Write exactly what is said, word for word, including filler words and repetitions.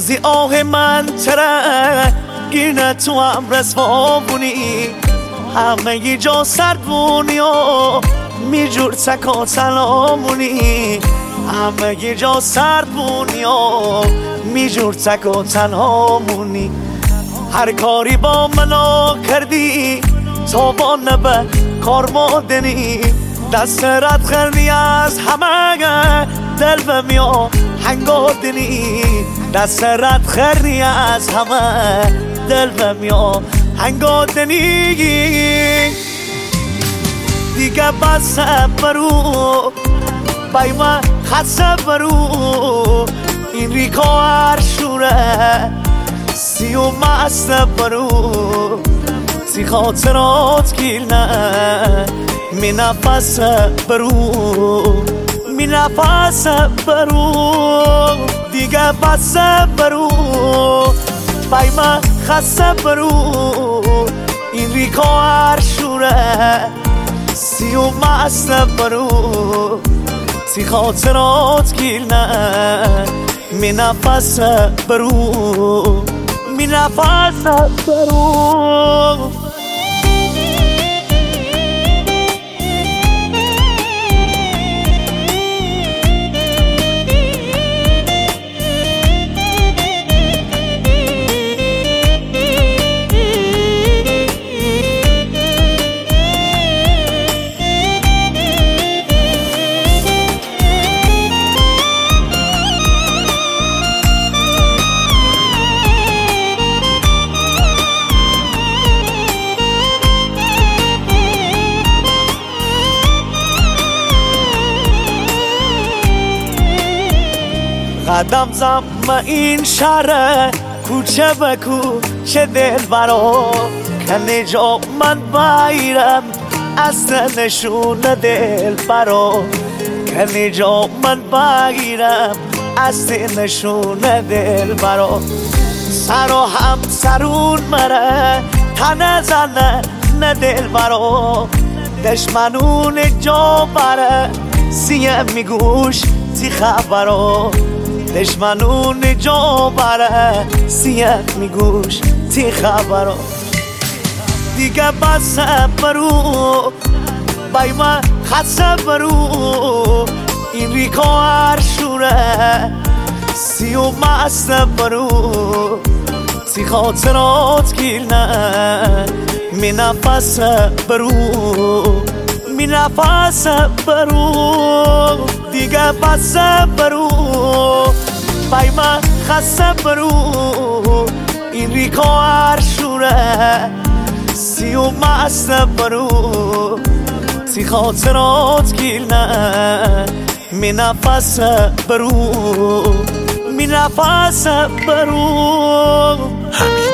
روزی آه من تره گینه تو هم رسوا بونی همه ی جا سرد بونی و میجور تکا تنامونی همه ی جا سرد بونی و میجور تکا تنامونی هر کاری با منو کردی تا با نبه کار مادنی دست رد خردی از همه دل بمیا هنگادنی دست رد خردی از همه دل بمیا هنگادنی دیگه بس برو بای من خسته برو این ریکا هر شوره سی و مست برو سی خاطرات گیر نه می نفس برو می نفس برو دیگه بس برو بای من خسته برو این ریکا هر شوره سی و مست برو سی خاطرات گیر نه می نفس برو می نفس برو قدم زم این شهر کوچه به کوچه دل برا کنه جا من بایرم از نشون دل برا کنه جا من بایرم از نشون دل برا سرا هم سرون مره تنه زنه نه دل برا دشمنون جا بره سیه میگوش تی خبرا دشمنون جا بره سیه میگوش تی خبرا دیگه بس برو بای من خسته برو این ریکا هر شوره سی و مست برو سی خاطرات گیر نه می نفس برو می نفس برو دیگه بس برو بای من خسته برو این ریکا هر شوره سی و مست برو سی خاطرات گیر نه می نفس برو می نفس برو